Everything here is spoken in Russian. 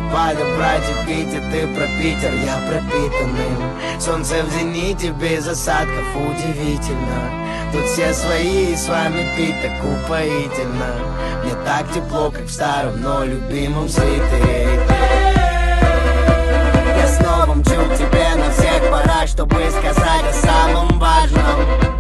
Валя, братья, Питер, ты про Питер, я пропитанным. Солнце в зените, без осадков, удивительно. Тут все свои, и с вами пить так упоительно. Мне так тепло, как в старом, но любимом свитере. Я снова мчу к тебе на всех парах, чтобы сказать о самом важном.